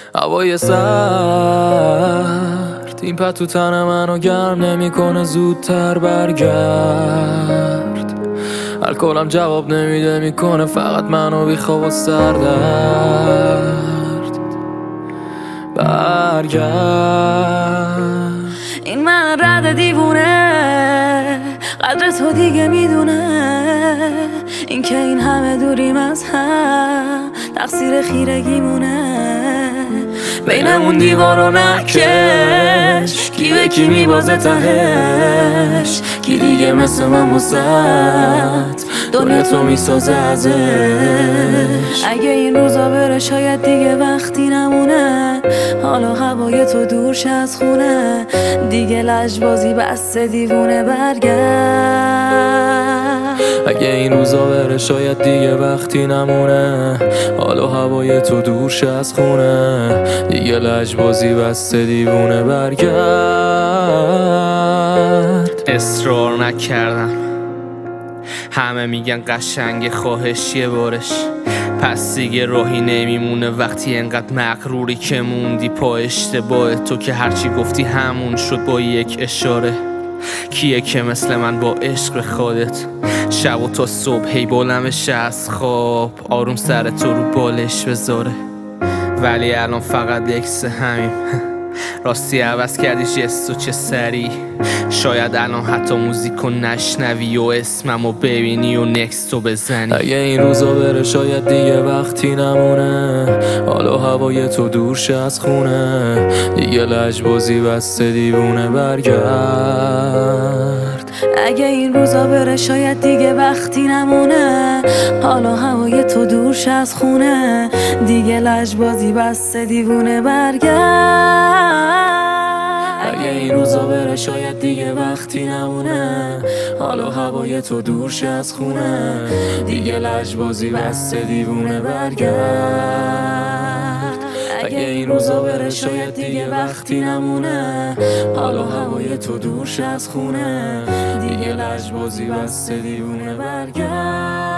هوای سرد این پتو تن منو گرم نمیکنه، زودتر برگرد. الکلم جواب نمیده، میکنه فقط منو بیخواب و سردرد. برگرد. این من رد دیوونه قدر تو دیگه میدونه، این که این همه دوریم از هم تقصیر خیرگیمونه. بینمون دیوارو نکش، کی به کی میبازه تهش، کی دیگه مثل من وسط دنیا تو میسازه ازش. اگه این روزا بره شاید دیگه وقتی نمونه، حالا هوای تو دورش از خونه، دیگه لجبازی بس دیوونه برگرد. اگه این روزا بره شاید دیگه وقتی نمونه، حالا هوای تو دورش از خونه، دیگه لجبازی بس دیوونه برگرد. اصرار نکردم، همه میگن قشنگ، خواهش یه بارش، پس دیگه راهی نمیمونه. وقتی انقدر مغروری که موندی پا اشتباه تو، که هرچی گفتی همون شد با یک اشاره. کیه که مثل من با عشق خودت شب و تا صبح هی بلمش از خواب، آروم سر تو رو بالش بذاره. ولی الان فقط یکس همیم راستی عوض کردی جستو چه سری، شاید الان حتی موزیکو نشنوی و اسممو ببینی و نکستو بزنی. اگه این روزا بره شاید دیگه وقتی نمونه، حالا هوای تو دورش از خونه، دیگه لجبازی بس دیوونه برگرد. اگه این روزا بره شاید دیگه وقتی نمونه، حالا هوای تو دورش از خونه، دیگه لجبازی بس دیوونه برگرد. اگه این روزا بره شاید دیگه وقتی نمونه، حالا هوای تو دورش از خونه، دیگه لجبازی بس دیوونه برگرد. اگه این روزا بره شاید دیگه وقتی نمونه، حالا هوای تو دورش از خونه، دیگه لجبازی بس دیوونه برگرد.